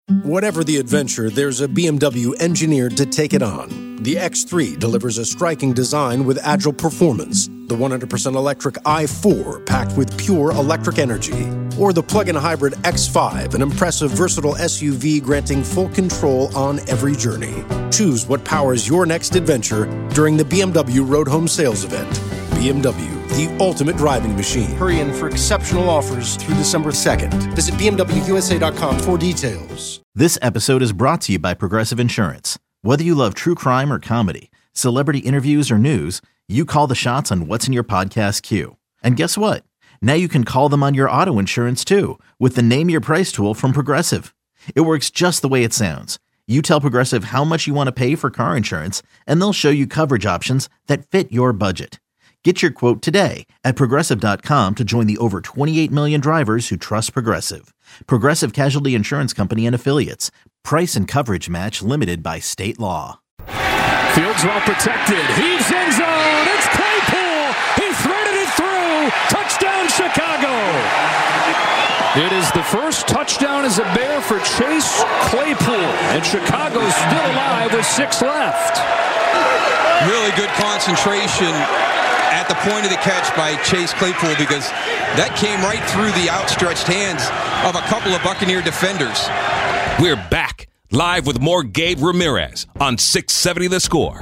Whatever the adventure, there's a BMW engineered to take it on. The X3 delivers a striking design with agile performance. The 100% electric i4 packed with pure electric energy. Or the plug-in hybrid X5, an impressive versatile SUV granting full control on every journey. Choose what powers your next adventure during the BMW Road Home Sales Event. BMW, the ultimate driving machine. Hurry in for exceptional offers through December 2nd. Visit BMWUSA.com for details. This episode is brought to you by Progressive Insurance. Whether you love true crime or comedy, celebrity interviews or news, you call the shots on what's in your podcast queue. And guess what? Now you can call them on your auto insurance too with the Name Your Price tool from Progressive. It works just the way it sounds. You tell Progressive how much you want to pay for car insurance, and they'll show you coverage options that fit your budget. Get your quote today at Progressive.com to join the over 28 million drivers who trust Progressive. Progressive Casualty Insurance Company and Affiliates. Price and coverage match limited by state law. Fields well protected. Heaves end zone. It's Claypool. He threaded it through. Touchdown, Chicago. It is the first touchdown as a Bear for Chase Claypool. And Chicago's still alive with 6 left. Really good concentration at the point of the catch by Chase Claypool, because that came right through the outstretched hands of a couple of Buccaneer defenders. We're back live with more Gabe Ramirez on 670 The Score.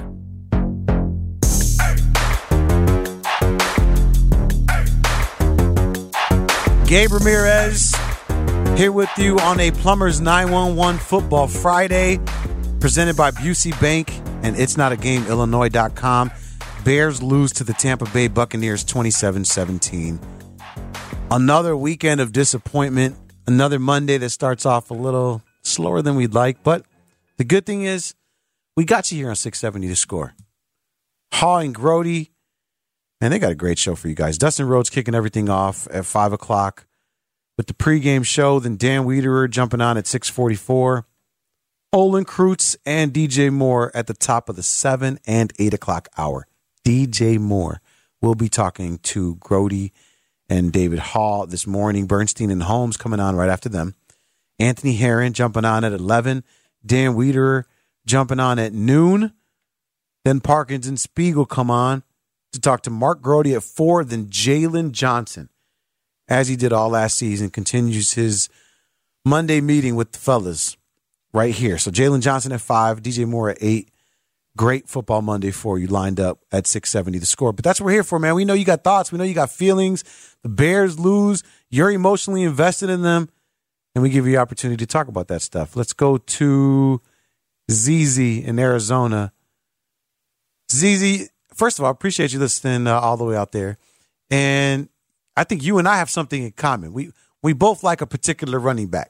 Gabe Ramirez here with you on a Plumbers 911 Football Friday, presented by Busey Bank and It'sNotAGameIllinois.com. Bears lose to the Tampa Bay Buccaneers 27-17. Another weekend of disappointment. Another Monday that starts off a little slower than we'd like. But the good thing is we got you here on 670 The Score. Haw and Grody, man, they got a great show for you guys. Dustin Rhodes kicking everything off at 5 o'clock with the pregame show. Then Dan Wiederer jumping on at 6:44. Olin Kreutz and DJ Moore at the top of the 7 and 8 o'clock hour. DJ Moore will be talking to Grody and David Hall this morning. Bernstein and Holmes coming on right after them. Anthony Herron jumping on at 11. Dan Wiederer jumping on at noon. Then Parkins and Spiegel come on to talk to Mark Grody at 4. Then Jalen Johnson, as he did all last season, continues his Monday meeting with the fellas right here. So Jalen Johnson at 5, DJ Moore at 8. Great football Monday for you lined up at 670 The Score. But that's what we're here for, man. We know you got thoughts. We know you got feelings. The Bears lose. You're emotionally invested in them. And we give you the opportunity to talk about that stuff. Let's go to ZZ in Arizona. ZZ, first of all, I appreciate you listening all the way out there. And I think you and I have something in common. We both like a particular running back.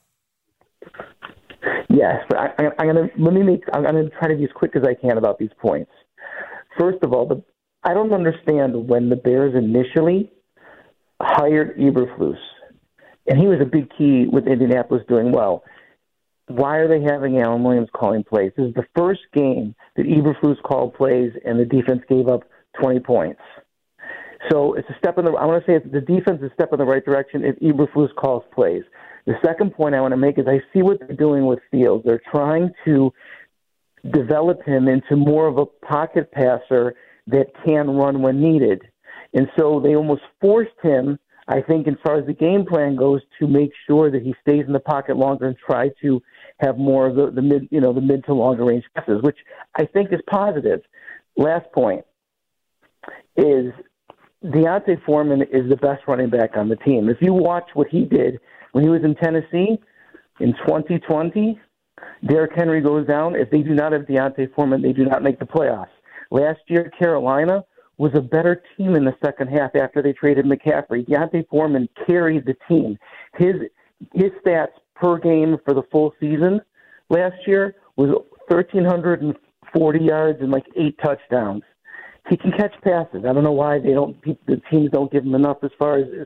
Yes, but I'm gonna try to be as quick as I can about these points. First of all, I don't understand when the Bears initially hired Eberflus, and he was a big key with Indianapolis doing well. Why are they having Alan Williams calling plays? This is the first game that Eberflus called plays, and the defense gave up 20 points. So it's a step in the. I want to say the defense is a step in the right direction if Eberflus calls plays. The second point I want to make is I see what they're doing with Fields. They're trying to develop him into more of a pocket passer that can run when needed. And so they almost forced him, I think, as far as the game plan goes, to make sure that he stays in the pocket longer and try to have more of the mid to longer range passes, which I think is positive. Last point is D'Onta Foreman is the best running back on the team. If you watch what he did when he was in Tennessee in 2020, Derrick Henry goes down. If they do not have D'Onta Foreman, they do not make the playoffs. Last year, Carolina was a better team in the second half after they traded McCaffrey. D'Onta Foreman carried the team. His stats per game for the full season last year was 1,340 yards and 8 touchdowns. He can catch passes. I don't know why the teams don't give him enough as far as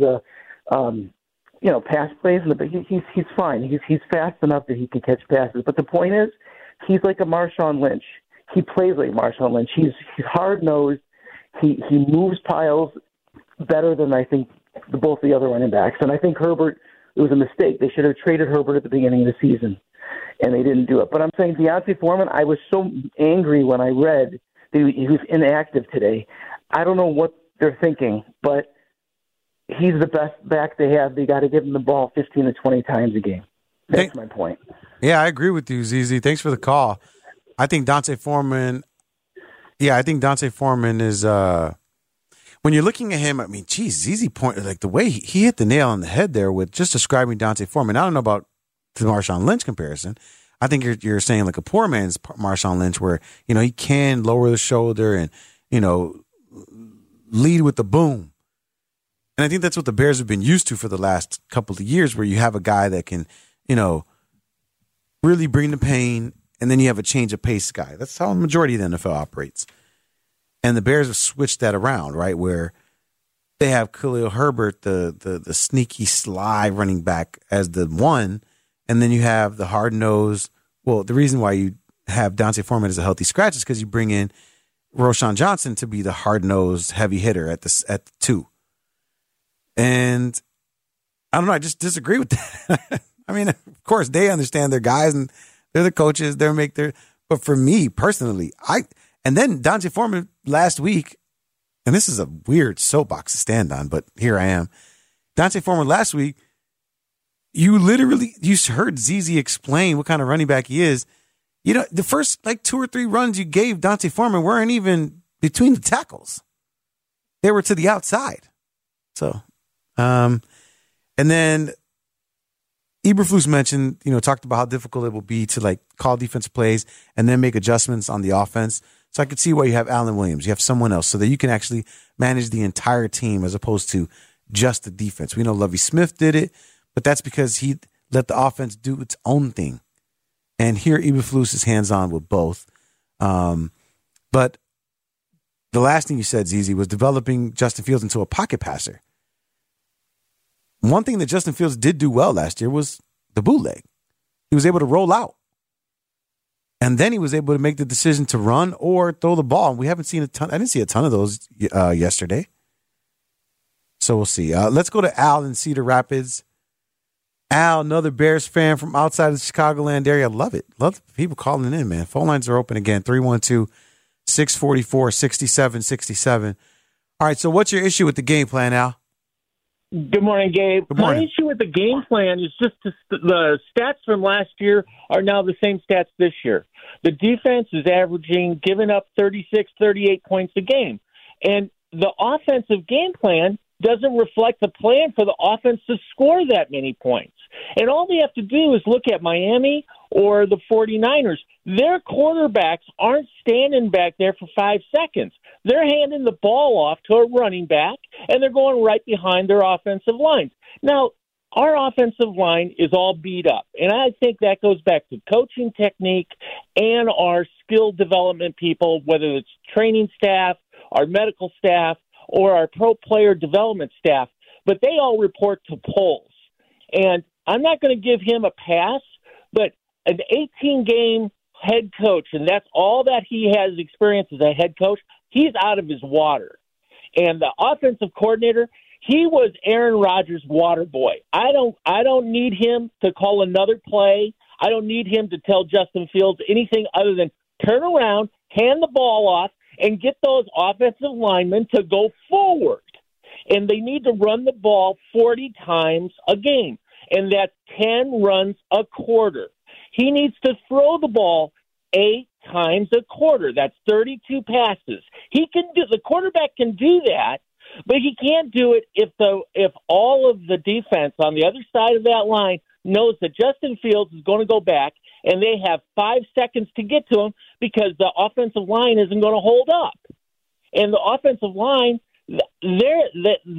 pass plays, but he's fine. He's fast enough that he can catch passes. But the point is, he's like a Marshawn Lynch. He plays like Marshawn Lynch. He's hard-nosed. He moves piles better than I think both the other running backs. And I think Herbert, it was a mistake. They should have traded Herbert at the beginning of the season. and they didn't do it. But I'm saying D'Onta Foreman, I was so angry when I read that he was inactive today. I don't know what they're thinking, but he's the best back they have. They got to give him the ball 15 to 20 times a game. That's my point. Yeah, I agree with you, ZZ. Thanks for the call. I think D'Onta Foreman. Yeah, I think D'Onta Foreman is. When you're looking at him, I mean, geez, ZZ pointed like the way he hit the nail on the head there with just describing D'Onta Foreman. I don't know about the Marshawn Lynch comparison. I think you're saying like a poor man's Marshawn Lynch, where he can lower the shoulder and lead with the boom. And I think that's what the Bears have been used to for the last couple of years, where you have a guy that can, really bring the pain, and then you have a change of pace guy. That's how the majority of the NFL operates. And the Bears have switched that around, right, where they have Khalil Herbert, the sneaky, sly running back, as the one, and then you have the hard-nosed. Well, the reason why you have D'Onta Foreman as a healthy scratch is because you bring in Roschon Johnson to be the hard-nosed heavy hitter at the 2. And I don't know, I just disagree with that. I mean, of course, they understand their guys and they're the coaches. But for me personally, and then D'Onta Foreman last week, and this is a weird soapbox to stand on, but here I am. D'Onta Foreman last week, you heard ZZ explain what kind of running back he is. The first 2 or 3 runs you gave D'Onta Foreman weren't even between the tackles. They were to the outside. So, and then Eberflus mentioned, talked about how difficult it will be to call defense plays and then make adjustments on the offense. So I could see why you have Alan Williams. You have someone else so that you can actually manage the entire team as opposed to just the defense. We know Lovie Smith did it, but that's because he let the offense do its own thing. And here Eberflus is hands-on with both. But the last thing you said, ZZ, was developing Justin Fields into a pocket passer. One thing that Justin Fields did do well last year was the bootleg. He was able to roll out. And then he was able to make the decision to run or throw the ball. And we haven't seen a ton. I didn't see a ton of those yesterday. So we'll see. Let's go to Al in Cedar Rapids. Al, another Bears fan from outside of the Chicagoland area. Love it. Love people calling in, man. Phone lines are open again. 312-644-6767. All right, so what's your issue with the game plan, Al? Good morning, Gabe. Good morning. My issue with the game plan is just the stats from last year are now the same stats this year. The defense is averaging, giving up 36, 38 points a game. And the offensive game plan doesn't reflect the plan for the offense to score that many points. And all they have to do is look at Miami or the 49ers. Their quarterbacks aren't standing back there for 5 seconds. They're handing the ball off to a running back, and they're going right behind their offensive lines. Now, our offensive line is all beat up, and I think that goes back to coaching technique and our skill development people, whether it's training staff, our medical staff, or our pro player development staff. But they all report to polls. And I'm not going to give him a pass, but an 18-game head coach, and that's all that he has experience as a head coach, he's out of his water. And the offensive coordinator, he was Aaron Rodgers' water boy. I don't need him to call another play. I don't need him to tell Justin Fields anything other than turn around, hand the ball off, and get those offensive linemen to go forward. And they need to run the ball 40 times a game, and that's 10 runs a quarter. He needs to throw the ball 8 times a quarter. That's 32 passes. The quarterback can do that, but he can't do it if all of the defense on the other side of that line knows that Justin Fields is going to go back and they have 5 seconds to get to him because the offensive line isn't going to hold up. And the offensive line, they're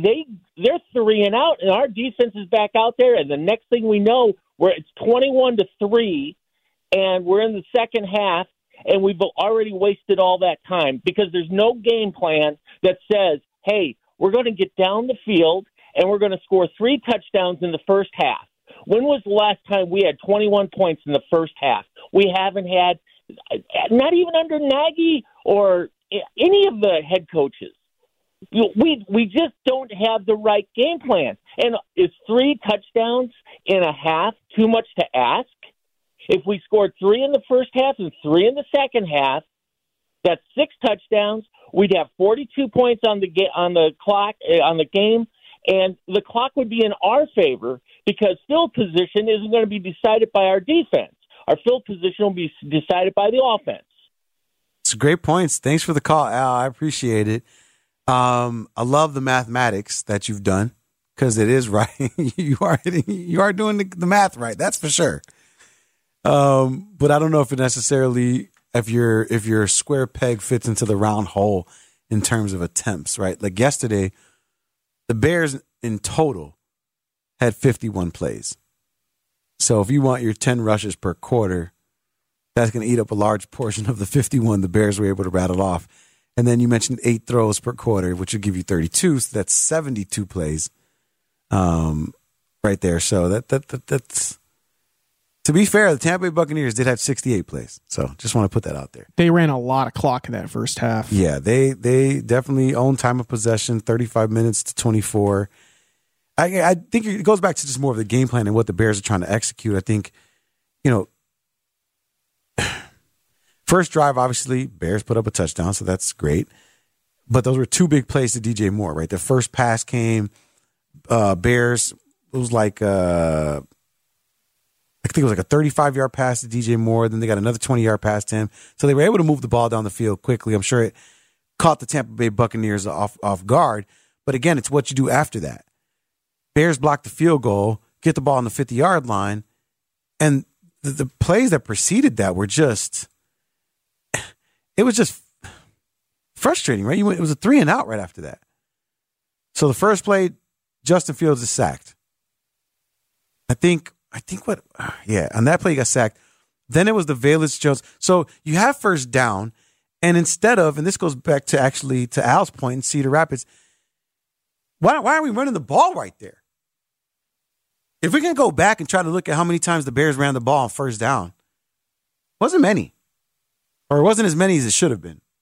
3 and out, and our defense is back out there, and the next thing we know, it's 21-3, and we're in the second half, and we've already wasted all that time because there's no game plan that says, hey, we're going to get down the field and we're going to score 3 touchdowns in the first half. When was the last time we had 21 points in the first half? We haven't had, not even under Nagy or any of the head coaches. We just don't have the right game plan. And is 3 touchdowns in a half too much to ask? If we scored 3 in the first half and 3 in the second half, that's 6 touchdowns. We'd have 42 points on the clock on the game, and the clock would be in our favor because field position isn't going to be decided by our defense. Our field position will be decided by the offense. It's great points. Thanks for the call, Al. I appreciate it. I love the mathematics that you've done because it is right. you are doing the math right. That's for sure. But I don't know if it necessarily if your square peg fits into the round hole in terms of attempts, right? Like yesterday, the Bears in total had 51 plays. So if you want your 10 rushes per quarter, that's going to eat up a large portion of the 51 the Bears were able to rattle off. And then you mentioned 8 throws per quarter, which would give you 32. So that's 72 plays right there. So that's to be fair, the Tampa Bay Buccaneers did have 68 plays. So just want to put that out there. They ran a lot of clock in that first half. Yeah, they definitely own time of possession, 35 minutes to 24. I think it goes back to just more of the game plan and what the Bears are trying to execute. I think, first drive, obviously, Bears put up a touchdown, so that's great. But those were 2 big plays to DJ Moore, right? The first pass came, Bears, it was like, I think it was like a 35-yard pass to DJ Moore. Then they got another 20-yard pass to him. So they were able to move the ball down the field quickly. I'm sure it caught the Tampa Bay Buccaneers off guard. But again, it's what you do after that. Bears block the field goal, get the ball on the 50-yard line, and the plays that preceded that were just – it was just frustrating, right? It was a 3-and-out right after that. So the first play, Justin Fields is sacked. on that play he got sacked. Then it was the Velus Jones. So you have first down, and instead of, and this goes back to Al's point in Cedar Rapids, why aren't we running the ball right there? If we can go back and try to look at how many times the Bears ran the ball on first down, wasn't many. Or it wasn't as many as it should have been.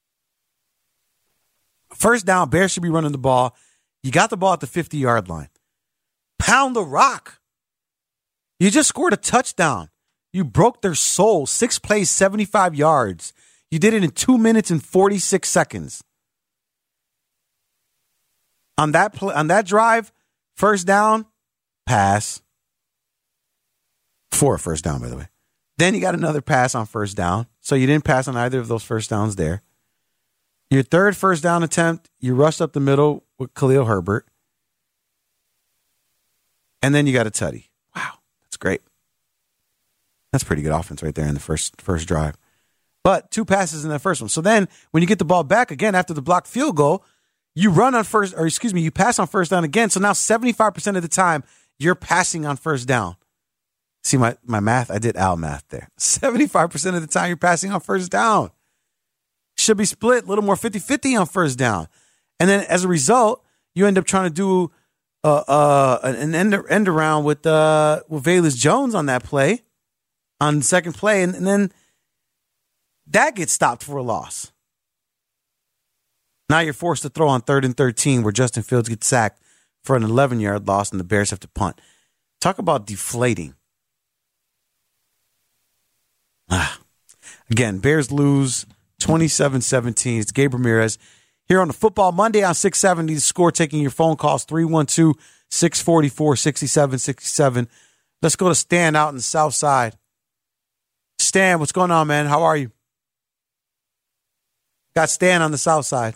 First down, Bears should be running the ball. You got the ball at the 50-yard line. Pound the rock. You just scored a touchdown. You broke their soul. 6 plays, 75 yards. You did it in 2 minutes and 46 seconds. On that drive, first down, pass. For a first down, by the way. Then you got another pass on first down. So you didn't pass on either of those first downs there. Your third first down attempt, you rushed up the middle with Khalil Herbert. And then you got a tutty. Wow, that's great. That's pretty good offense right there in the first drive. But 2 passes in that first one. So then when you get the ball back again after the blocked field goal, you pass on first down again. So now 75% of the time you're passing on first down. See my math? I did Al math there. 75% of the time you're passing on first down. Should be split a little more 50-50 on first down. And then as a result, you end up trying to do an end around with Velus Jones on that play, on the second play, and then that gets stopped for a loss. Now you're forced to throw on 3rd and 13 where Justin Fields gets sacked for an 11-yard loss and the Bears have to punt. Talk about deflating. Again, Bears lose 27-17. It's Gabe Ramirez here on the Football Monday on 670. The Score, taking your phone calls, 312-644-6767. Let's go to Stan out in the South Side. Stan, what's going on, man? How are you? Got Stan on the South Side.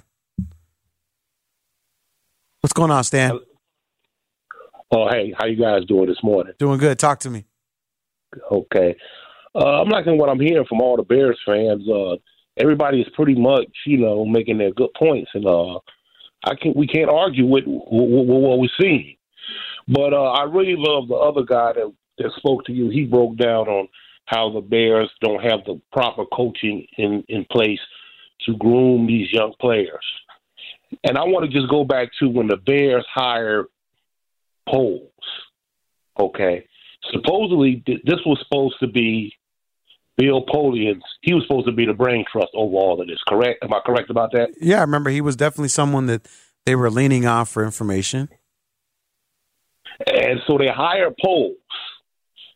What's going on, Stan? Oh, hey, how you guys doing this morning? Doing good. Talk to me. Okay. I'm liking what I'm hearing from all the Bears fans. Everybody is pretty much, making their good points, and we can't argue with what we're seeing. But I really love the other guy that spoke to you. He broke down on how the Bears don't have the proper coaching in place to groom these young players. And I want to just go back to when the Bears hired Poles. Okay, supposedly this was supposed to be Bill Polian. He was supposed to be the brain trust over all of this, correct? Am I correct about that? Yeah, I remember he was definitely someone that they were leaning on for information. And so they hired Poles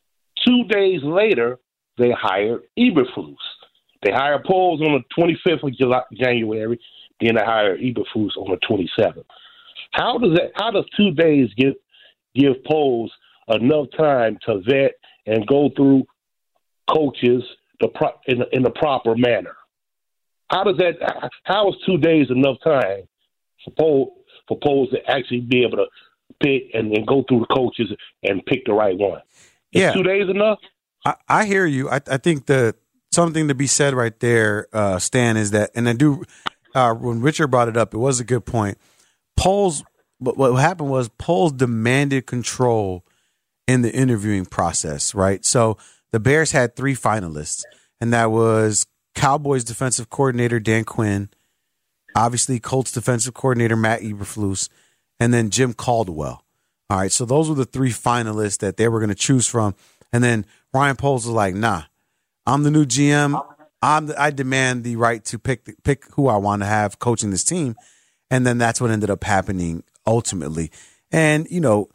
2 days later, they hired Eberflus. They hired Poles on the 25th of January. Then they hired Eberflus on the 27th. How does 2 days give Poles enough time to vet and go through coaches in the proper manner? How is 2 days enough time for Poles to actually be able to pick and then go through the coaches and pick the right one? Is 2 days enough? I hear you. I think something to be said right there, Stan, is that, and I do, when Richard brought it up, it was a good point. Poles, what happened was Poles demanded control in the interviewing process, right? So the Bears had 3 finalists, and that was Cowboys defensive coordinator Dan Quinn, obviously Colts defensive coordinator Matt Eberflus, and then Jim Caldwell. All right, so those were the 3 finalists that they were going to choose from. And then Ryan Poles was like, nah, I'm the new GM. I demand the right to pick who I want to have coaching this team. And then that's what ended up happening ultimately. And, you know,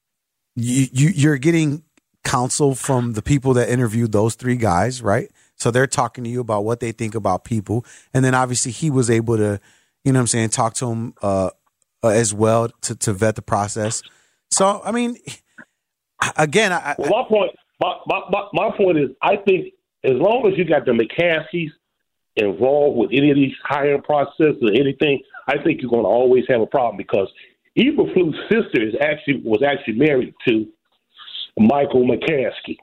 you're getting counsel from the people that interviewed those 3 guys, right? So they're talking to you about what they think about people. And then obviously he was able to, you know what I'm saying, talk to them as well to vet the process. So, I mean, again, my point is, I think as long as you got the McCaskies involved with any of these hiring processes or anything, I think you're going to always have a problem, because Eberflus' sister was actually married to Michael McCaskey.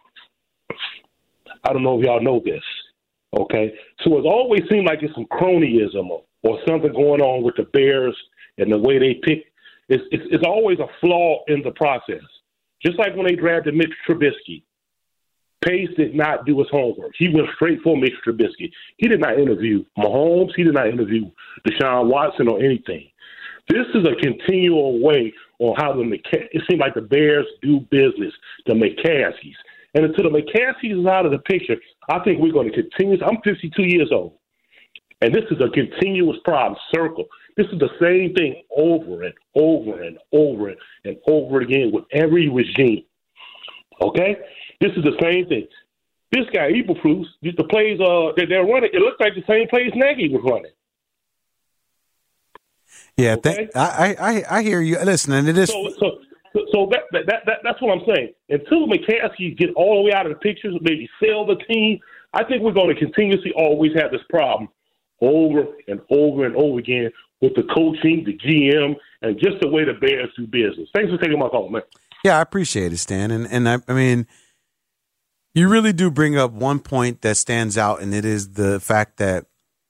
I don't know if y'all know this, okay? So it always seemed like it's some cronyism or something going on with the Bears and the way they pick. It's always a flaw in the process. Just like when they drafted Mitch Trubisky. Pace did not do his homework. He went straight for Mitch Trubisky. He did not interview Mahomes. He did not interview Deshaun Watson or anything. This is a continual way on how it seems like the Bears do business, the McCaskies. And until the McCaskies is out of the picture, I think we're going to continue. I'm 52 years old, and this is a continuous problem, circle. This is the same thing over and over and over and over again with every regime. Okay? This is the same thing. This guy, Eberflus, the plays that they're running, it looks like the same plays Nagy was running. Yeah, okay? I hear you. Listen, and it is. So that's what I'm saying. Until McCaskey get all the way out of the pictures, maybe sell the team, I think we're going to continuously always have this problem over and over and over again with the coaching, the GM, and just the way the Bears do business. Thanks for taking my call, man. Yeah, I appreciate it, Stan. And I mean, you really do bring up one point that stands out, and it is the fact that,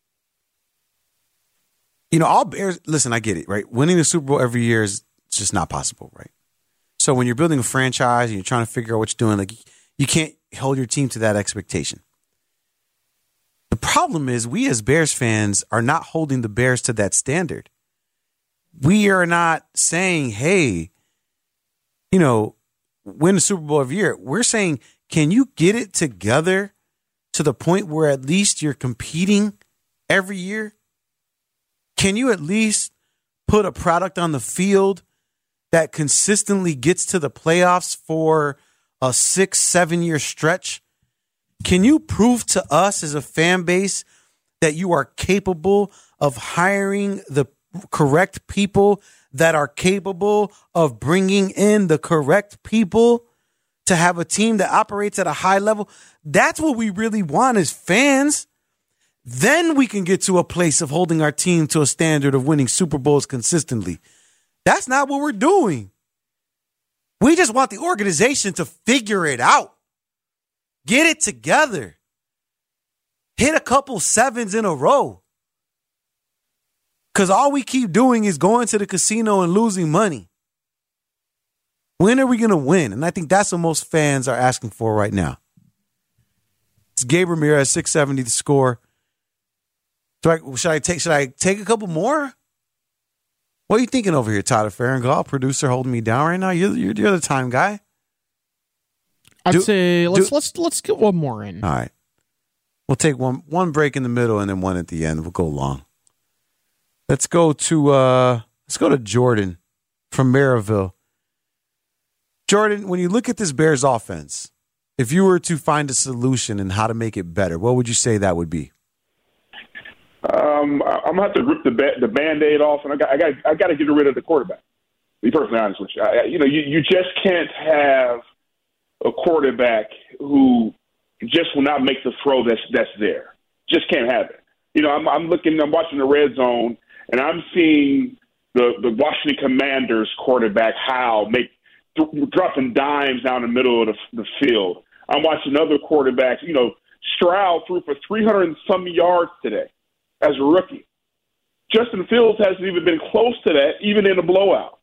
you know, all Bears, listen, I get it, right? Winning the Super Bowl every year is just not possible, right? So when you're building a franchise and you're trying to figure out what you're doing, like, you can't hold your team to that expectation. The problem is we as Bears fans are not holding the Bears to that standard. We are not saying, hey, you know, win the Super Bowl every year. We're saying, can you get it together to the point where at least you're competing every year? Can you at least put a product on the field that consistently gets to the playoffs for a 6-7 year stretch? Can you prove to us as a fan base that you are capable of hiring the correct people that are capable of bringing in the correct people to have a team that operates at a high level? That's what we really want as fans. Then we can get to a place of holding our team to a standard of winning Super Bowls consistently. That's not what we're doing. We just want the organization to figure it out. Get it together. Hit a couple 7s in a row. Because all we keep doing is going to the casino and losing money. When are we going to win? And I think that's what most fans are asking for right now. It's Gabe Ramirez, 670 The Score. Should I take a couple more? What are you thinking over here, Tyler Farringall, producer holding me down right now? You're the time guy. I'd say let's get one more in. All right. We'll take one break in the middle and then one at the end. We'll go long. Let's go to Jordan from Maryville. Jordan, when you look at this Bears offense, if you were to find a solution and how to make it better, what would you say that would be? I'm gonna have to rip the Band-Aid off, and I got to get rid of the quarterback. To be perfectly honest with you, you just can't have a quarterback who just will not make the throw that's there. Just can't have it. I'm watching the red zone, and I'm seeing the Washington Commanders quarterback Howell dropping dimes down the middle of the field. I'm watching other quarterbacks. Stroud threw for 300 and some yards today as a rookie. Justin Fields hasn't even been close to that, even in a blowout.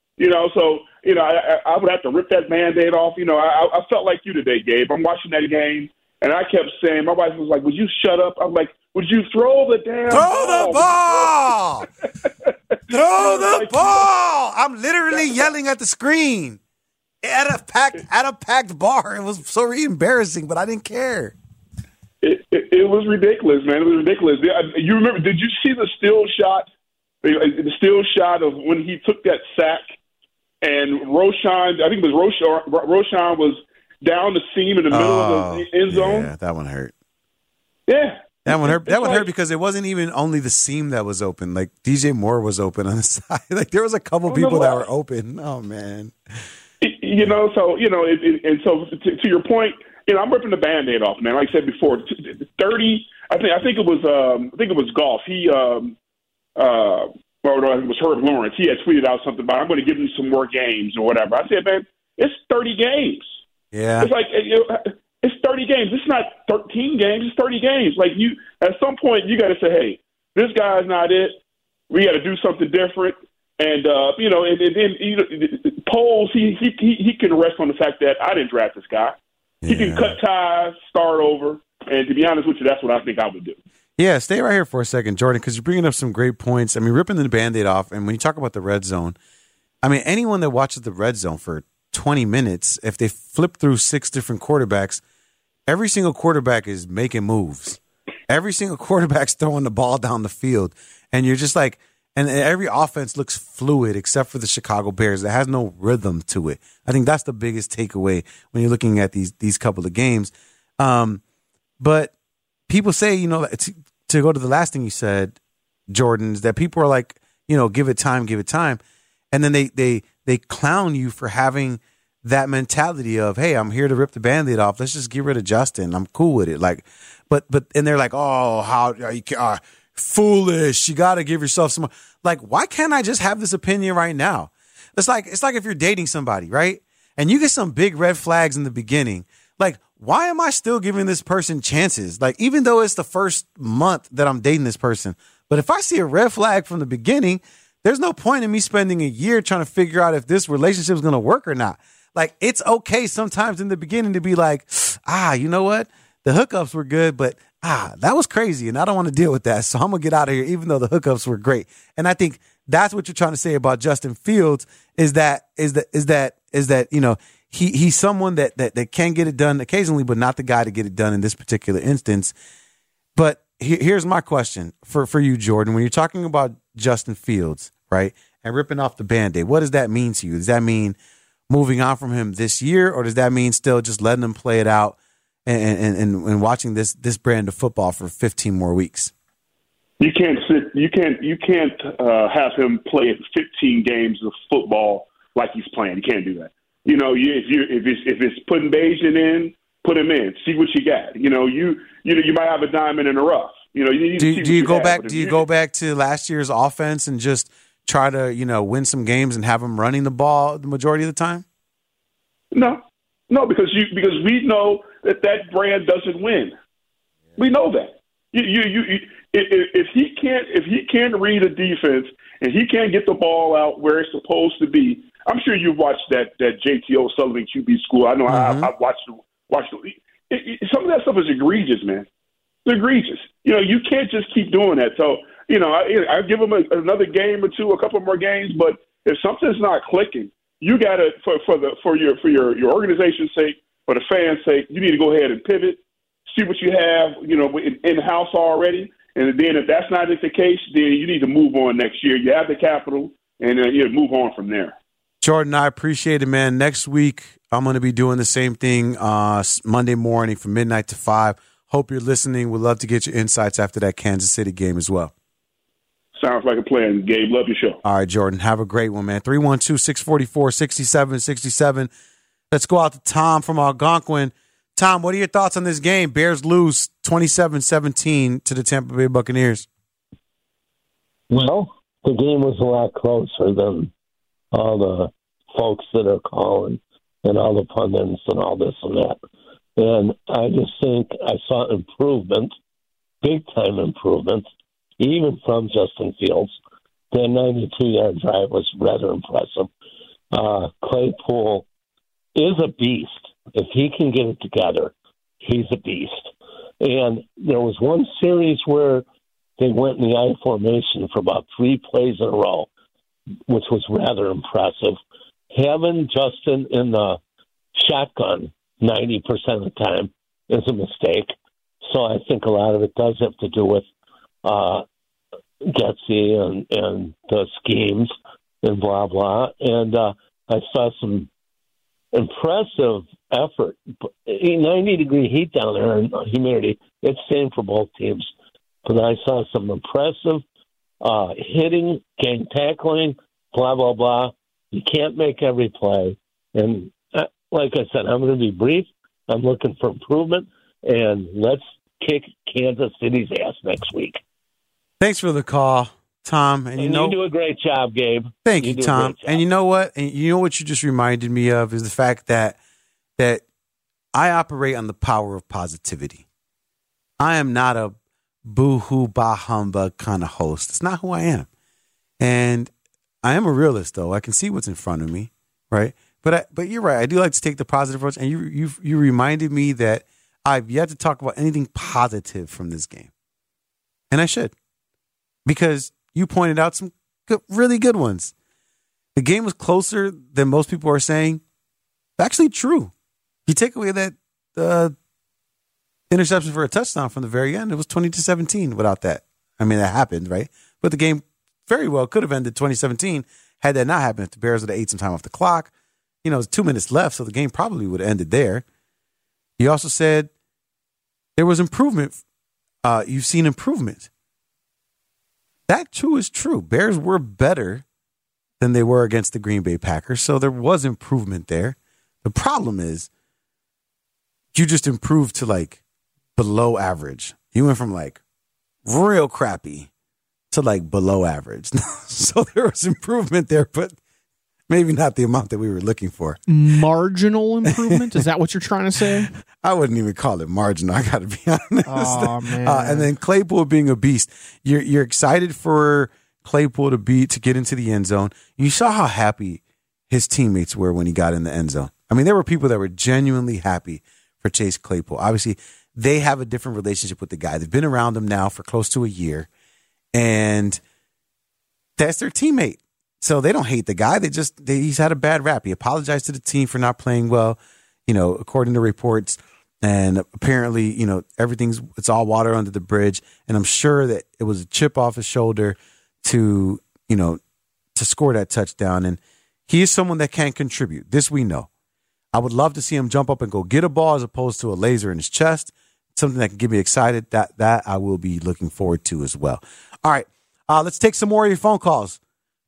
I would have to rip that Band-Aid off. I felt like you today, Gabe. I'm watching that game, and I kept saying, my wife was like, would you shut up? I'm like, would you throw the damn ball? Throw the ball! I'm literally yelling at the screen at a packed bar. It was so embarrassing, but I didn't care. It was ridiculous, man. It was ridiculous. You remember? Did you see the still shot? The still shot of when he took that sack, and Roschon, I think it was Roschon was down the seam in the middle of the end zone. Yeah, that one hurt. Yeah. That one hurt. That one hurt because it wasn't even only the seam that was open. Like DJ Moore was open on the side. Like there was a couple people that were open. Oh man. So to your point, I'm ripping the Band-Aid off, man. Like I said before, 30. I think it was golf. He it was Herb Lawrence. He had tweeted out something about I'm going to give him some more games or whatever. I said, man, it's 30 games. Yeah. It's like it's 30 games. It's not 13 games. It's 30 games. Like at some point, you got to say, hey, this guy's not it. We got to do something different. And Poles, he can rest on the fact that I didn't draft this guy. Yeah. He can cut ties, start over, and to be honest with you, that's what I think I would do. Yeah, stay right here for a second, Jordan, because you're bringing up some great points. I mean, ripping the Band-Aid off, and when you talk about the red zone, I mean, anyone that watches the red zone for 20 minutes, if they flip through 6 different quarterbacks, every single quarterback is making moves. Every single quarterback's throwing the ball down the field, and you're just like, and every offense looks fluid except for the Chicago Bears. It has no rhythm to it. I think that's the biggest takeaway when you're looking at these couple of games. But people say, to go to the last thing you said, Jordan, is that people are like, give it time. And then they clown you for having that mentality of, hey, I'm here to rip the Band-Aid off. Let's just get rid of Justin. I'm cool with it. Like, but they're like, oh, how are you foolish. You got to give yourself some, like, why can't I just have this opinion right now? It's like if you're dating somebody, right? And you get some big red flags in the beginning. Like, why am I still giving this person chances? Like, even though it's the first month that I'm dating this person, but if I see a red flag from the beginning, there's no point in me spending a year trying to figure out if this relationship is going to work or not. Like, it's okay sometimes in the beginning to be like, you know what? The hookups were good, but that was crazy, and I don't want to deal with that. So I'm gonna get out of here, even though the hookups were great. And I think that's what you're trying to say about Justin Fields is that he's someone that can get it done occasionally, but not the guy to get it done in this particular instance. But here's my question for you, Jordan. When you're talking about Justin Fields, right, and ripping off the Band-Aid, what does that mean to you? Does that mean moving on from him this year, or does that mean still just letting him play it out and watching this brand of football for 15 more weeks? You can't have him play 15 games of football like he's playing. You can't do that. If it's putting Bayesian in, put him in. See what you got. You might have a diamond in the rough. Do you go back? Do you go back to last year's offense and just try to win some games and have him running the ball the majority of the time? No, because we know that brand doesn't win. We know that. If he can't read a defense and he can't get the ball out where it's supposed to be, I'm sure you've watched that J.T. O'Sullivan QB school. I know I've watched some of that stuff is egregious, man. It's egregious. You can't just keep doing that. So I give him another game or two, a couple more games. But if something's not clicking, you got to for your organization's sake, for the fans' sake, you need to go ahead and pivot, see what you have, in house already, and then if that's not the case, then you need to move on next year. You have the capital, and move on from there. Jordan, I appreciate it, man. Next week, I'm going to be doing the same thing Monday morning from midnight to 5. Hope you're listening. We'd love to get your insights after that Kansas City game as well. Sounds like a plan, Gabe. Love your show. All right, Jordan. Have a great one, man. 312-644-6767. Let's go out to Tom from Algonquin. Tom, what are your thoughts on this game? Bears lose 27-17 to the Tampa Bay Buccaneers. Well, the game was a lot closer than all the folks that are calling and all the pundits and all this and that. And I just think I saw improvement, big-time improvement, even from Justin Fields. The 92-yard drive was rather impressive. Claypool is a beast. If he can get it together, he's a beast. And there was one series where they went in the I formation for about 3 plays in a row, which was rather impressive. Having Justin in the shotgun 90% of the time is a mistake. So I think a lot of it does have to do with Getsy and the schemes and blah, blah. And I saw some impressive effort. 90-degree heat down there and humidity, it's same for both teams. But I saw some impressive hitting, gang tackling, blah, blah, blah. You can't make every play. And like I said, I'm going to be brief. I'm looking for improvement. And let's kick Kansas City's ass next week. Thanks for the call, Tom. And you do a great job, Gabe. Thank you, Tom. And you know what? And you know what you just reminded me of is the fact that I operate on the power of positivity. I am not a boo-hoo, bah-humbug kind of host. It's not who I am. And I am a realist, though. I can see what's in front of me, right? But you're right. I do like to take the positive approach. And you reminded me that I've yet to talk about anything positive from this game. And I should. Because you pointed out some really good ones. The game was closer than most people are saying. It's actually true. You take away that interception for a touchdown from the very end, it was 20-17 without that. I mean, that happened, right? But the game very well could have ended 20-17 had that not happened. If the Bears would have ate some time off the clock. You know, it was 2 minutes left, so the game probably would have ended there. You also said there was improvement. You've seen improvement. That too is true. Bears were better than they were against the Green Bay Packers, so there was improvement there. The problem is you just improved to like below average. You went from like real crappy to like below average. So there was improvement there, but maybe not the amount that we were looking for. Marginal improvement? Is that what you're trying to say? I wouldn't even call it marginal. I got to be honest. Oh, man. And then Claypool being a beast. You're excited for Claypool to get into the end zone. You saw how happy his teammates were when he got in the end zone. I mean, there were people that were genuinely happy for Chase Claypool. Obviously, they have a different relationship with the guy. They've been around him now for close to a year, and that's their teammate. So they don't hate the guy. He's had a bad rap. He apologized to the team for not playing well, according to reports. And apparently, it's all water under the bridge. And I'm sure that it was a chip off his shoulder to score that touchdown. And he is someone that can contribute. This we know. I would love to see him jump up and go get a ball as opposed to a laser in his chest. Something that can get me excited. That I will be looking forward to as well. All right. Let's take some more of your phone calls.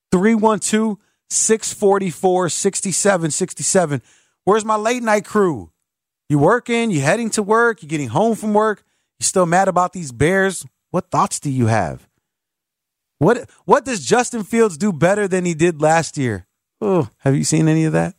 312-644-6767. Where's my late night crew? You working? You heading to work? You getting home from work? You still mad about these Bears? What thoughts do you have? What does Justin Fields do better than he did last year? Oh, have you seen any of that?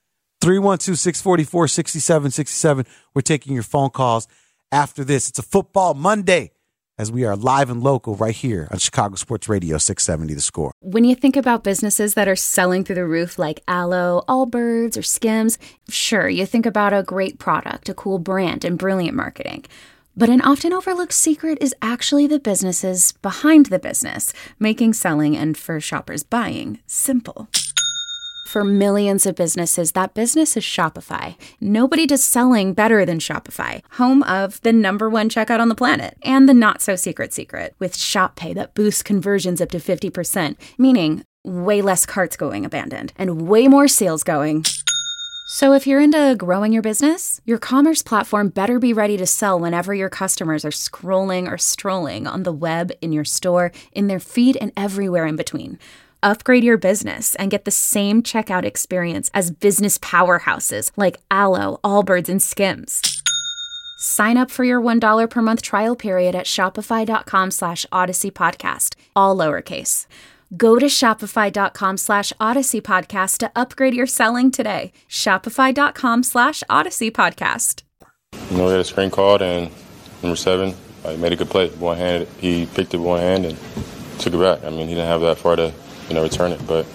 312-644-6767. We're taking your phone calls after this. It's a Football Monday, as we are live and local right here on Chicago Sports Radio 670 The Score. When you think about businesses that are selling through the roof like Aloe, Allbirds, or Skims, sure, you think about a great product, a cool brand, and brilliant marketing. But an often overlooked secret is actually the businesses behind the business, making selling and for shoppers buying simple. For millions of businesses, that business is Shopify. Nobody does selling better than Shopify, home of the #1 checkout on the planet and the not-so-secret with Shop Pay that boosts conversions up to 50%, meaning way less carts going abandoned, and way more sales going. So if you're into growing your business, your commerce platform better be ready to sell whenever your customers are scrolling or strolling on the web, in your store, in their feed, and everywhere in between. Upgrade your business and get the same checkout experience as business powerhouses like Allo, Allbirds, and Skims. Sign up for your $1 per month trial period at shopify.com/Odyssey Podcast, all lowercase. Go to shopify.com/Odyssey Podcast to upgrade your selling today. Shopify.com/Odyssey Podcast. We had a screen called, and number 7 made a good play. One hand, he picked it with one hand and took it back. I mean, he didn't have that far to return it, but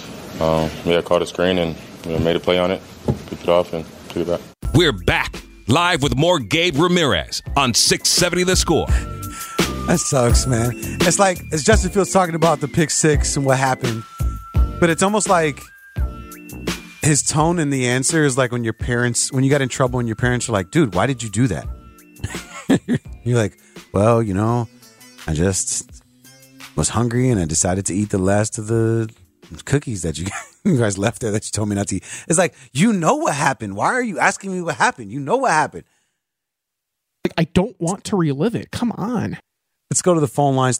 I caught a screen and made a play on it, picked it off, and took it back. We're back live with more Gabe Ramirez on 670 The Score. That sucks, man. It's like, it's Justin Fields talking about the pick six and what happened, but it's almost like his tone in the answer is like when you got in trouble and your parents were like, dude, why did you do that? You're like, well, I just was hungry and I decided to eat the last of the cookies that you guys left there that you told me not to eat. It's like, what happened. Why are you asking me what happened? You know what happened. Like, I don't want to relive it. Come on. Let's go to the phone lines,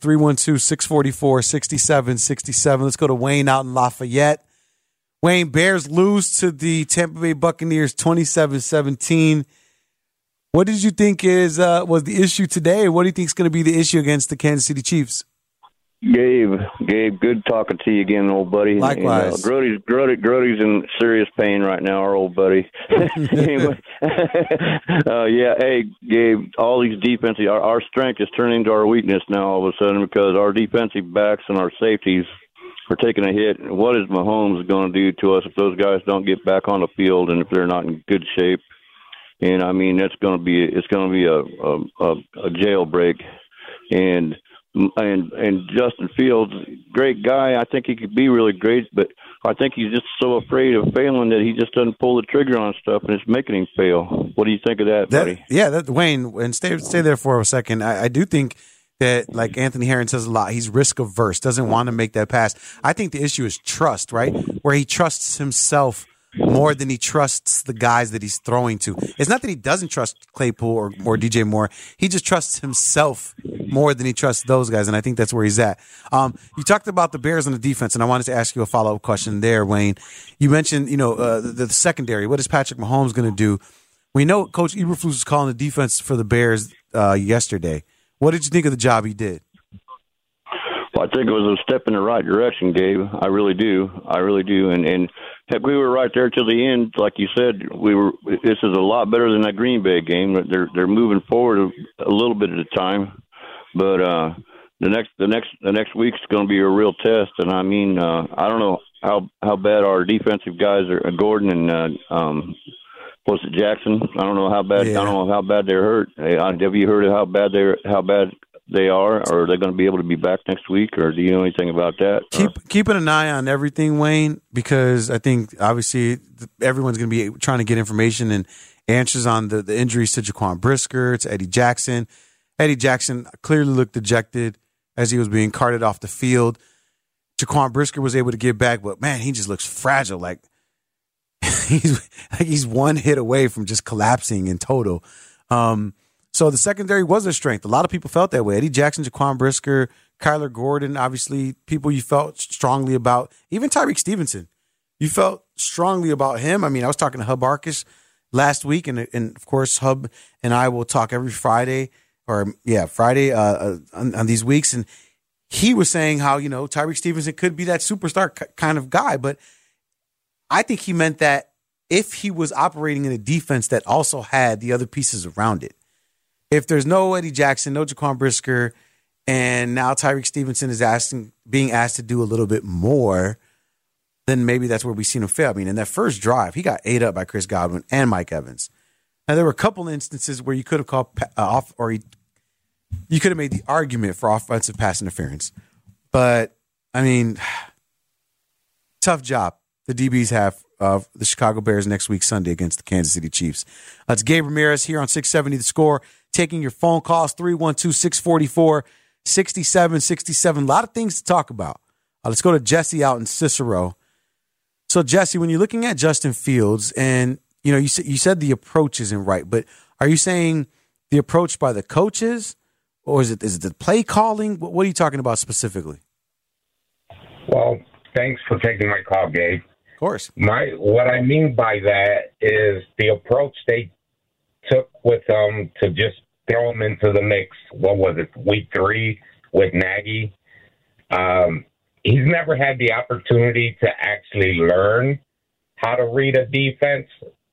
312-644-6767. Let's go to Wayne out in Lafayette. Wayne, Bears lose to the Tampa Bay Buccaneers 27-17. What did you think was the issue today? What do you think is going to be the issue against the Kansas City Chiefs? Gabe, good talking to you again, old buddy. Likewise. Grody's in serious pain right now, our old buddy. Anyway, hey, Gabe, all these defensive, our strength is turning into our weakness now all of a sudden because our defensive backs and our safeties are taking a hit. What is Mahomes going to do to us if those guys don't get back on the field and if they're not in good shape? And I mean, it's going to be a jailbreak. And Justin Fields, great guy. I think he could be really great, but I think he's just so afraid of failing that he just doesn't pull the trigger on stuff, and it's making him fail. What do you think of that, buddy? Wayne, and stay there for a second. I do think that, like Anthony Herron says a lot, he's risk averse, doesn't want to make that pass. I think the issue is trust, right? Where he trusts himself more than he trusts the guys that he's throwing to. It's not that he doesn't trust Claypool or DJ Moore. He just trusts himself more than he trusts those guys, and I think that's where he's at. You talked about the Bears on the defense, and I wanted to ask you a follow-up question there, Wayne. You mentioned, the secondary. What is Patrick Mahomes going to do? We know Coach Eberflus was calling the defense for the Bears yesterday. What did you think of the job he did? Well, I think it was a step in the right direction, Gabe. I really do. And heck, we were right there till the end. Like you said, this is a lot better than that Green Bay game. They're moving forward a little bit at a time, but the next week's going to be a real test. And I mean, I don't know how bad our defensive guys are. Gordon and was it Jackson? I don't know how bad. Yeah. I don't know how bad they're hurt. Have you heard of how bad they are? Or are they going to be able to be back next week? Or do you know anything about that? Keeping an eye on everything, Wayne, because I think obviously everyone's going to be trying to get information and answers on the injuries to Jaquan Brisker, to Eddie Jackson. Eddie Jackson clearly looked dejected as he was being carted off the field. Jaquan Brisker was able to get back, but man, he just looks fragile. Like he's one hit away from just collapsing in total. So the secondary was a strength. A lot of people felt that way. Eddie Jackson, Jaquan Brisker, Kyler Gordon, obviously people you felt strongly about. Even Tyreek Stevenson, you felt strongly about him. I mean, I was talking to Hub Arkush last week, and of course Hub and I will talk every Friday on these weeks, and he was saying how Tyreek Stevenson could be that superstar kind of guy, but I think he meant that if he was operating in a defense that also had the other pieces around it. If there's no Eddie Jackson, no Jaquan Brisker, and now Tyreek Stevenson is being asked to do a little bit more, then maybe that's where we've seen him fail. I mean, in that first drive, he got ate up by Chris Godwin and Mike Evans. Now, there were a couple instances where you could have called off, or you could have made the argument for offensive pass interference. But, I mean, tough job the DBs have of the Chicago Bears next week, Sunday, against the Kansas City Chiefs. It's Gabe Ramirez here on 670 The Score, taking your phone calls, 312-644-6767. A lot of things to talk about. Let's go to Jesse out in Cicero. So, Jesse, when you're looking at Justin Fields, and you said the approach isn't right, but are you saying the approach by the coaches, or is it the play calling? What are you talking about specifically? Well, thanks for taking my call, Gabe. Of course. What I mean by that is the approach they took with them to just throw him into the mix. What was it, week 3 with Nagy? He's never had the opportunity to actually learn how to read a defense.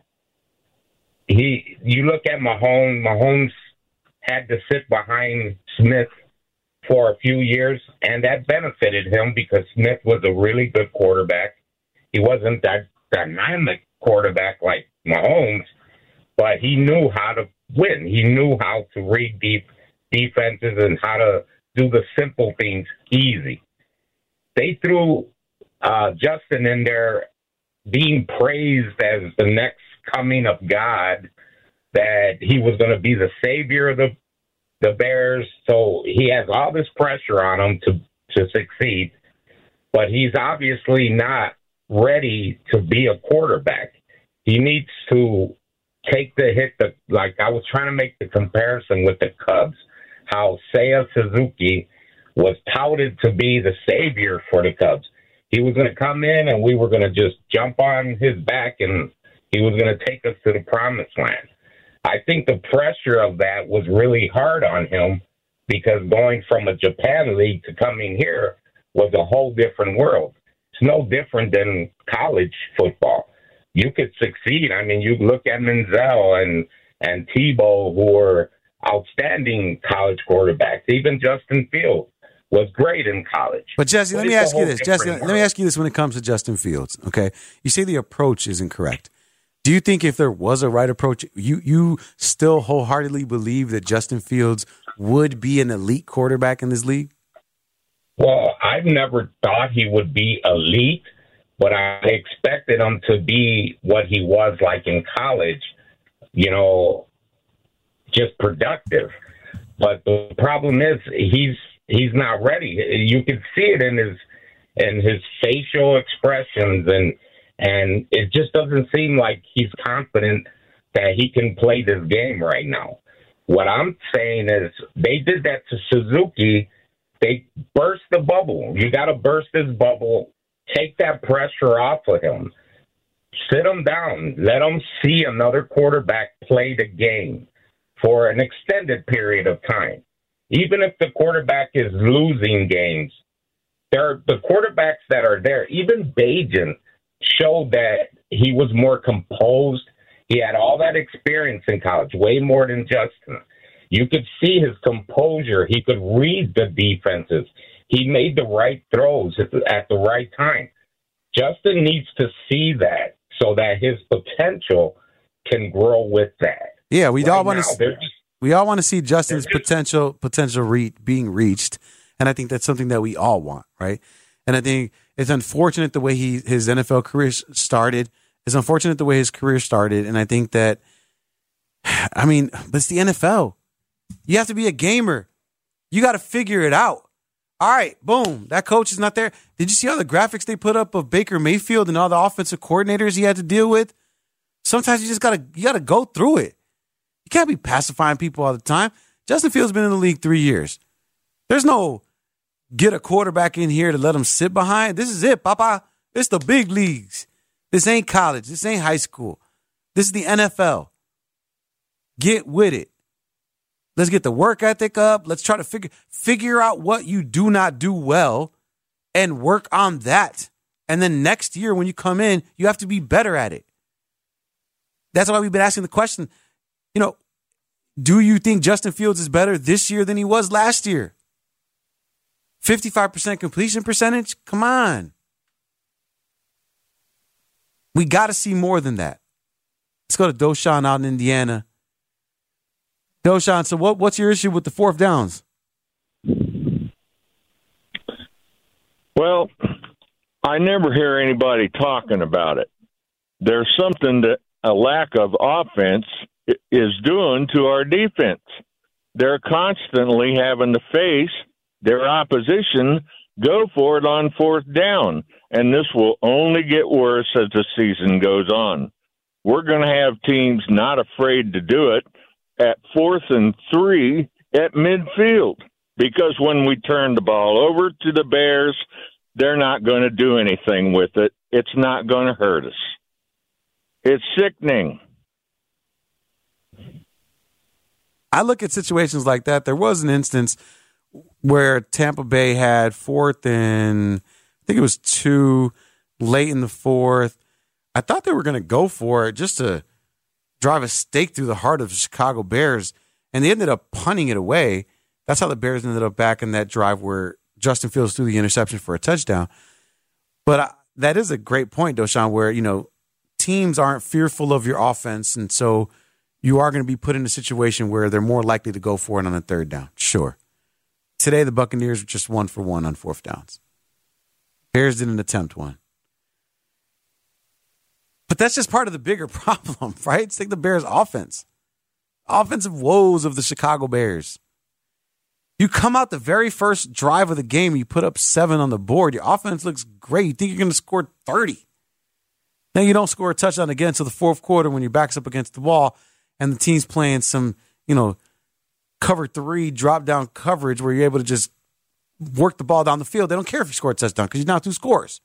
You look at Mahomes had to sit behind Smith for a few years, and that benefited him because Smith was a really good quarterback. He wasn't that dynamic quarterback like Mahomes, but he knew how to win. He knew how to read defenses and how to do the simple things easy. They threw Justin in there being praised as the next coming of God, that he was going to be the savior of the Bears. So he has all this pressure on him to succeed, but he's obviously not ready to be a quarterback. He needs to take the hit. Like I was trying to make the comparison with the Cubs, how Seiya Suzuki was touted to be the savior for the Cubs. He was going to come in and we were going to just jump on his back and he was going to take us to the promised land. I think the pressure of that was really hard on him because going from a Japan league to coming here was a whole different world. It's no different than college football. You could succeed. I mean, you look at Menzel and Tebow, who were outstanding college quarterbacks. Even Justin Fields was great in college. But Jesse, let me ask you this. Jesse, let me ask you this when it comes to Justin Fields. Okay, you say the approach isn't correct. Do you think if there was a right approach, you still wholeheartedly believe that Justin Fields would be an elite quarterback in this league? Well, I've never thought he would be elite, but I expected him to be what he was like in college, just productive. But the problem is he's not ready. You can see it in his facial expressions and it just doesn't seem like he's confident that he can play this game right now. What I'm saying is they did that to Suzuki. They burst the bubble. You got to burst his bubble. Take that pressure off of him. Sit him down. Let him see another quarterback play the game for an extended period of time. Even if the quarterback is losing games, the quarterbacks that are there, even Bajan, showed that he was more composed. He had all that experience in college, way more than Justin. You could see his composure. He could read the defenses. He made the right throws at the right time. Justin needs to see that so that his potential can grow with that. Yeah, we all want to see Justin's potential being reached, and I think that's something that we all want, right? And I think it's unfortunate the way his NFL career started. It's unfortunate the way his career started, and I think that, but it's the NFL. You have to be a gamer. You got to figure it out. All right, boom, that coach is not there. Did you see all the graphics they put up of Baker Mayfield and all the offensive coordinators he had to deal with? Sometimes you just gotta go through it. You can't be pacifying people all the time. Justin Fields been in the league 3 years. There's no get a quarterback in here to let him sit behind. This is it, Papa. It's the big leagues. This ain't college. This ain't high school. This is the NFL. Get with it. Let's get the work ethic up. Let's try to figure out what you do not do well and work on that. And then next year when you come in, you have to be better at it. That's why we've been asking the question, do you think Justin Fields is better this year than he was last year? 55% completion percentage? Come on. We got to see more than that. Let's go to Doshan out in Indiana. Doshan, so what's your issue with the fourth downs? Well, I never hear anybody talking about it. There's something that a lack of offense is doing to our defense. They're constantly having to face their opposition go for it on fourth down. And this will only get worse as the season goes on. We're going to have teams not afraid to do it at 4th and 3 at midfield, because when we turn the ball over to the Bears, they're not going to do anything with it. It's not going to hurt us. It's sickening. I look at situations like that. There was an instance where Tampa Bay had 4th and I think it was 2 late in the 4th. I thought they were going to go for it just to drive a stake through the heart of the Chicago Bears, and they ended up punting it away. That's how the Bears ended up back in that drive where Justin Fields threw the interception for a touchdown. But that is a great point, though, Sean, where, teams aren't fearful of your offense, and so you are going to be put in a situation where they're more likely to go for it on a 3rd down. Sure. Today, the Buccaneers were just 1 for 1 on 4th downs. Bears didn't attempt one. But that's just part of the bigger problem, right? It's like the Bears' offense. Offensive woes of the Chicago Bears. You come out the very first drive of the game, you put up 7 on the board. Your offense looks great. You think you're going to score 30. Then you don't score a touchdown again until the 4th quarter when your back's up against the wall and the team's playing some, cover 3, drop down coverage where you're able to just work the ball down the field. They don't care if you score a touchdown because you're now 2 scores.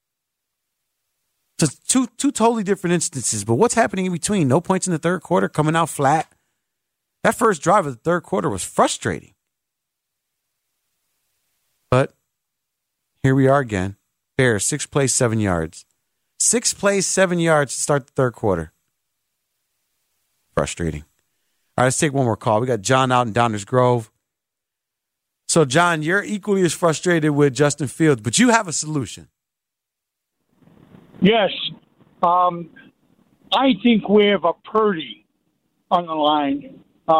So two totally different instances. But what's happening in between? No points in the 3rd quarter, coming out flat. That first drive of the 3rd quarter was frustrating. But here we are again. Bears, 6 plays, 7 yards. 6 plays, 7 yards to start the 3rd quarter. Frustrating. All right, let's take one more call. We got John out in Downers Grove. So, John, you're equally as frustrated with Justin Fields, but you have a solution. Yes. I think we have a Purdy on the line.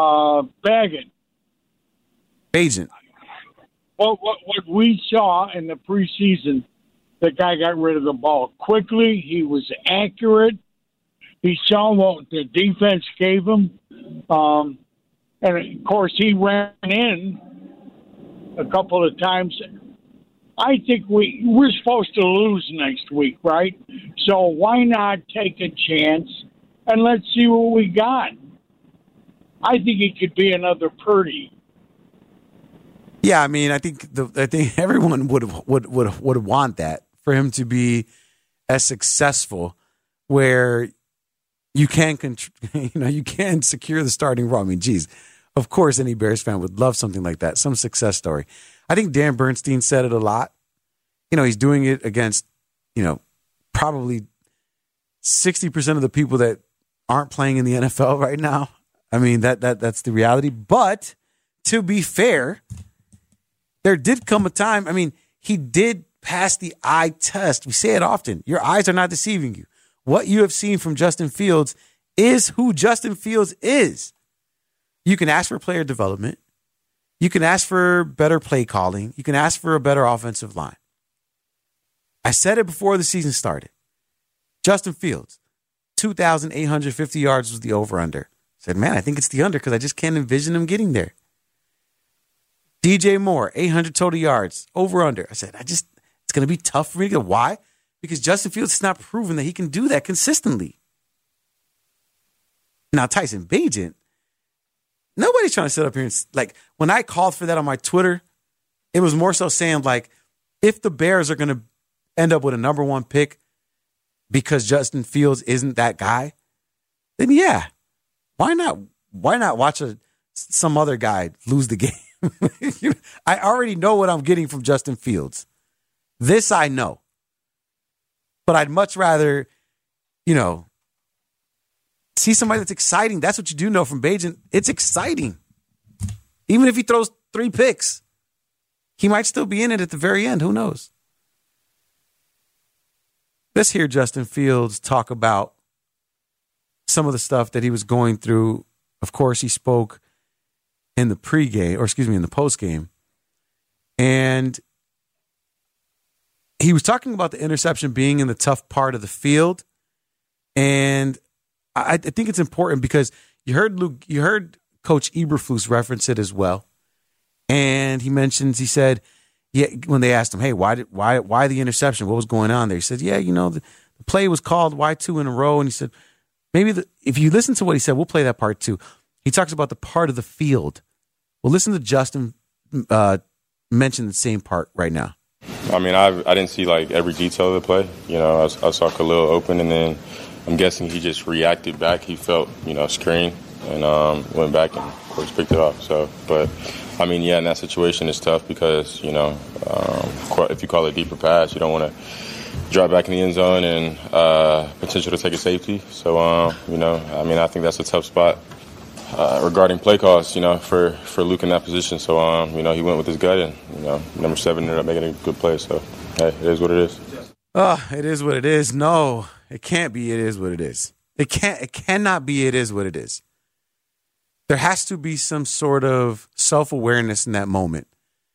Bagent. Well, what we saw in the preseason, the guy got rid of the ball quickly. He was accurate. He saw what the defense gave him. And, of course, he ran in a couple of times. I think we're supposed to lose next week, right? So why not take a chance and let's see what we got? I think it could be another Purdy. Yeah, I mean, I think everyone would want that, for him to be as successful where you can you can secure the starting role. I mean, geez, of course any Bears fan would love something like that, some success story. I think Dan Bernstein said it a lot. He's doing it against, probably 60% of the people that aren't playing in the NFL right now. I mean, that's the reality. But to be fair, there did come a time, I mean, he did pass the eye test. We say it often. Your eyes are not deceiving you. What you have seen from Justin Fields is who Justin Fields is. You can ask for player development. You can ask for better play calling. You can ask for a better offensive line. I said it before the season started. Justin Fields, 2,850 yards was the over-under. I said, man, I think it's the under because I just can't envision him getting there. DJ Moore, 800 total yards, over-under. I said, it's going to be tough for me to get. Why? Because Justin Fields has not proven that he can do that consistently. Now, Tyson Bagent, nobody's trying to sit up here and, when I called for that on my Twitter, it was more so saying, if the Bears are going to end up with a number 1 pick because Justin Fields isn't that guy, then yeah, why not? Why not watch some other guy lose the game? I already know what I'm getting from Justin Fields. This I know. But I'd much rather, see somebody that's exciting. That's what you do know from Bagent. It's exciting. Even if he throws 3 picks, he might still be in it at the very end. Who knows? Let's hear Justin Fields talk about some of the stuff that he was going through. Of course, he spoke in the pregame, in the postgame. And he was talking about the interception being in the tough part of the field. And I think it's important because you heard Coach Eberflus reference it as well. And he said, when they asked him, hey, why the interception? What was going on there? He said, the play was called, why 2 in a row? And he said, if you listen to what he said, we'll play that part too. He talks about the part of the field. Well, listen to Justin mention the same part right now. I mean, I didn't see like every detail of the play. I saw Khalil open, and then I'm guessing he just reacted back. He felt, screen and went back and, of course, picked it off. So, but I mean, yeah, in that situation it's tough because, if you call it a deeper pass, you don't want to drive back in the end zone and potential to take a safety. So, I think that's a tough spot regarding play calls, for Luke in that position. So, he went with his gut and, number 7 ended up making a good play. So, hey, it is what it is. It is what it is. No, it can't be it is what it is. It cannot be it is what it is. There has to be some sort of self-awareness in that moment.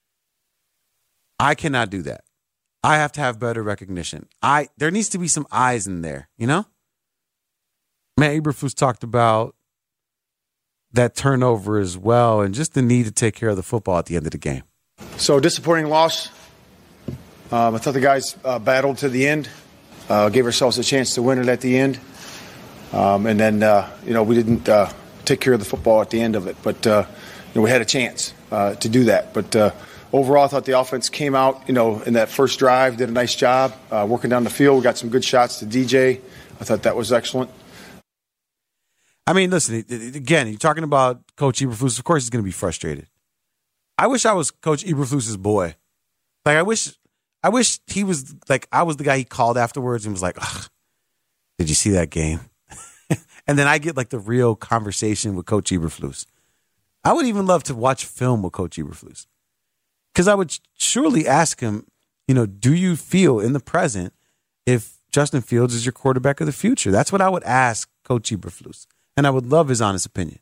I cannot do that. I have to have better recognition. There needs to be some eyes in there, Matt Eberflus talked about that turnover as well and just the need to take care of the football at the end of the game. So, disappointing loss. I thought the guys battled to the end, gave ourselves a chance to win it at the end. And then, we didn't take care of the football at the end of it. But, we had a chance to do that. But overall, I thought the offense came out, in that first drive, did a nice job working down the field. We got some good shots to DJ. I thought that was excellent. I mean, listen, again, you're talking about Coach Eberflus. Of course he's going to be frustrated. I wish I was Coach Eberflus's boy. Like, I wish he was, like, I was the guy he called afterwards and was like, ugh, did you see that game? And then I get, like, the real conversation with Coach Eberflus. I would even love to watch film with Coach Eberflus. Because I would surely ask him, do you feel in the present if Justin Fields is your quarterback of the future? That's what I would ask Coach Eberflus. And I would love his honest opinion.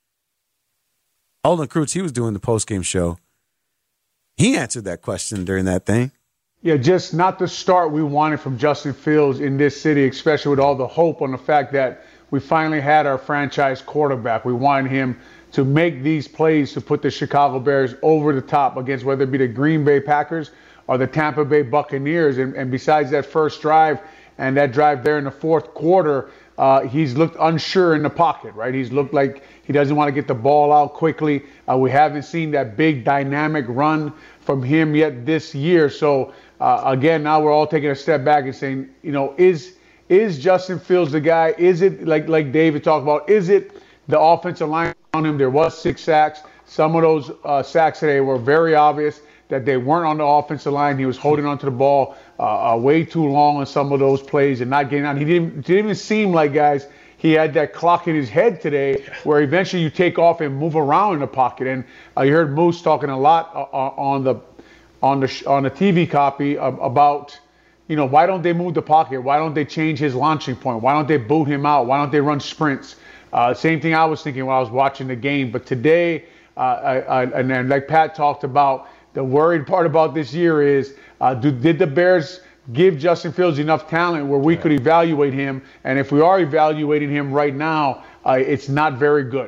Olin Kreutz, he was doing the postgame show. He answered that question during that thing. Yeah, just not the start we wanted from Justin Fields in this city, especially with all the hope on the fact that we finally had our franchise quarterback. We wanted him to make these plays to put the Chicago Bears over the top against whether it be the Green Bay Packers or the Tampa Bay Buccaneers. And besides that first drive and that drive there in the fourth quarter, he's looked unsure in the pocket, right? He's looked like he doesn't want to get the ball out quickly. We haven't seen that big dynamic run from him yet this year. So, again, now we're all taking a step back and saying, is Justin Fields the guy? Is it, like David talked about, is it the offensive line on him? There was 6 sacks. Some of those sacks today were very obvious that they weren't on the offensive line. He was holding onto the ball way too long on some of those plays and not getting on. He didn't even seem like, guys, he had that clock in his head today where eventually you take off and move around in the pocket. And you heard Moose talking a lot on the TV copy about, why don't they move the pocket? Why don't they change his launching point? Why don't they boot him out? Why don't they run sprints? Same thing I was thinking when I was watching the game. But today, and then like Pat talked about, the worried part about this year is, did the Bears give Justin Fields enough talent where we could evaluate him? And if we are evaluating him right now, it's not very good.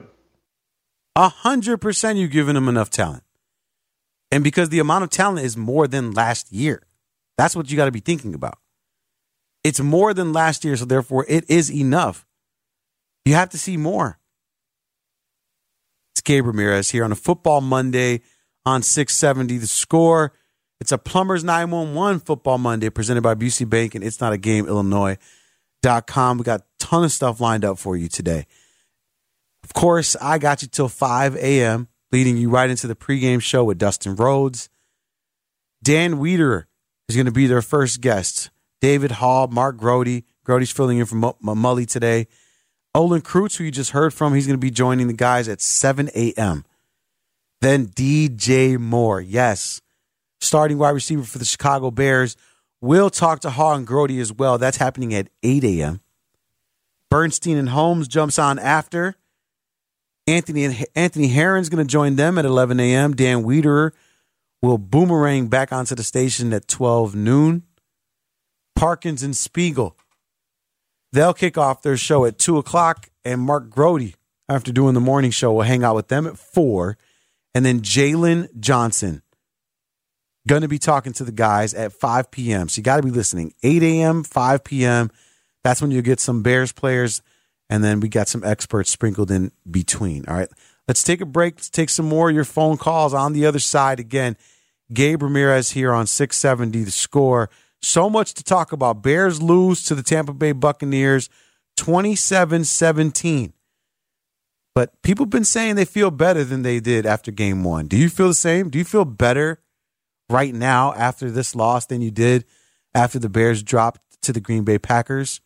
100% you've given him enough talent. And because the amount of talent is more than last year. That's what you got to be thinking about. It's more than last year, so therefore it is enough. You have to see more. It's Gabe Ramirez here on a Football Monday on 670 The Score. It's a Plumbers 911 Football Monday presented by Busey Bank and It's Not a Game, Illinois.com. We got a ton of stuff lined up for you today. Of course, I got you till 5 a.m., leading you right into the pregame show with Dustin Rhodes. Dan Wiederer is going to be their first guest. David Hall, Mark Grody. Grody's filling in for Mully today. Olin Kreutz, who you just heard from, he's going to be joining the guys at 7 a.m. Then DJ Moore, yes, starting wide receiver for the Chicago Bears. We'll talk to Hall and Grody as well. That's happening at 8 a.m. Bernstein and Holmes jumps on after. Anthony Herron's going to join them at 11 a.m. Dan Wiederer will boomerang back onto the station at 12 noon. Parkins and Spiegel, they'll kick off their show at 2 o'clock, and Mark Grody, after doing the morning show, will hang out with them at 4. And then Jalen Johnson, Going to be talking to the guys at 5 p.m. So you got to be listening. 8 a.m., 5 p.m. That's when you'll get some Bears players, and then we got some experts sprinkled in between. All right, let's take a break. Let's take some more of your phone calls on the other side. Again, Gabe Ramirez here on 670 The Score. So much to talk about. Bears lose to the Tampa Bay Buccaneers 27-17. But people have been saying they feel better than they did after game one. Do you feel the same? Do you feel better right now after this loss than you did after the Bears dropped to the Green Bay Packers?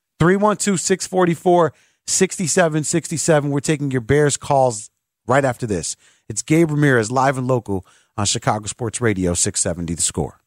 312-644-6767. We're taking your Bears calls right after this. It's Gabe Ramirez, live and local on Chicago Sports Radio 670 The Score.